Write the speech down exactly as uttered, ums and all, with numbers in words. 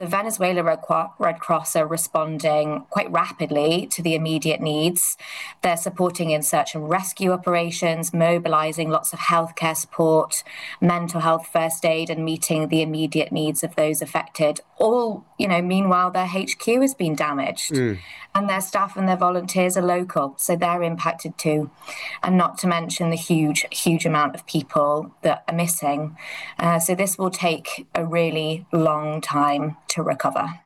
The Venezuela Red, Qu- Red Cross are responding quite rapidly to the immediate needs. They're supporting in search and rescue operations, mobilizing lots of healthcare support, mental health first aid, and meeting the immediate needs of those affected. All, you know, meanwhile, their H Q has been damaged. Mm. And their staff and their volunteers are local, so they're impacted too. And not to mention the huge, huge amount of people that are missing. Uh, so this will take a really long time to recover.